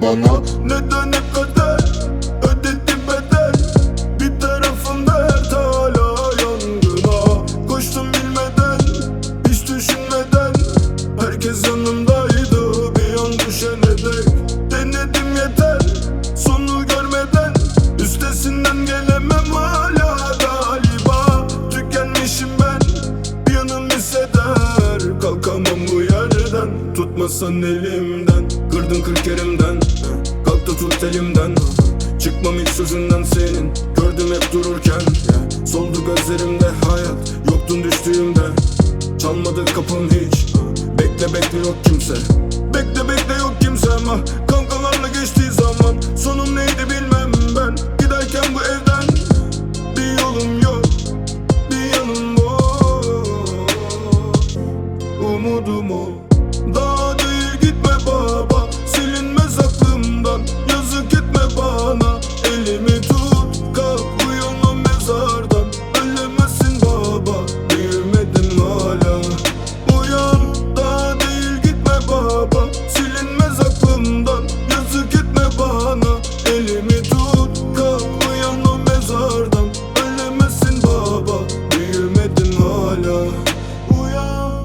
bana. Neden hep kader ödedi bedel? Bir tarafımda her hala yangına. Koştum bilmeden, hiç düşünmeden. Herkes yanımdaydı bir an düşene dek. Denedim yeter, sonu görmeden. Üstesinden gelemem hala galiba. Tükenmişim ben, bir yanım hisseder. Kalkamam bu yerden, tutmasan elimden. Kırdın 40 yerimden, kalk da tut elimden. Çıkmam hiç sözünden senin, gördüm hep dururken. Soldu gözlerimde hayat, yoktun düştüğümde. Çalmadı kapım hiç, bekle bekle yok kimse. Bekle bekle yok kimse ama kavgalarla geçtiği zaman. Sonum neydi bilmem ben, giderken bu evden. Bir yolum yok, bir yanım boş. Umudum o, daha değil gitme baba. Silinmez aklımdan, yazık etme bana. Elimi tut, kalk uyan o mezardan. Ölemezsin baba, büyümedim hala. Uyan, daha değil gitme baba. Silinmez aklımdan, yazık etme bana. Elimi tut, kalk uyan o mezardan. Ölemezsin baba, büyümedim hala. Uyan.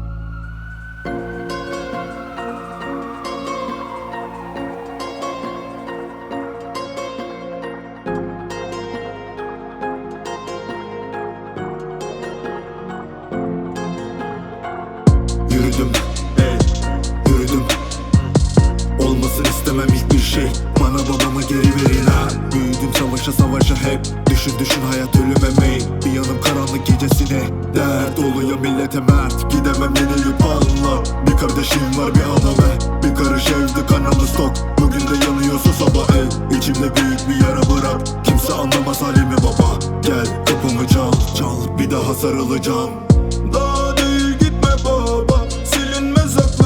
Yürüdüm, yürüdüm. Olmasın istemem hiçbir şey. Bana babama geri verin ha. Büyüdüm savaşa savaşa hep. Düşün düşün hayat ölüme meyil. Bir yanım karanlık gecesine dert oluyor millete mert. Gidemem yenilip anla. Bir kardeşim var bir anam bir karış evde kanalı stok. Bugün de yanıyorsa sabah İçimde büyük bir yara bırak. Kimse anlamaz halimi baba. Gel kapımı çal çal, bir daha sarılacağım. Daha değil gitme baba, silinmez aklım.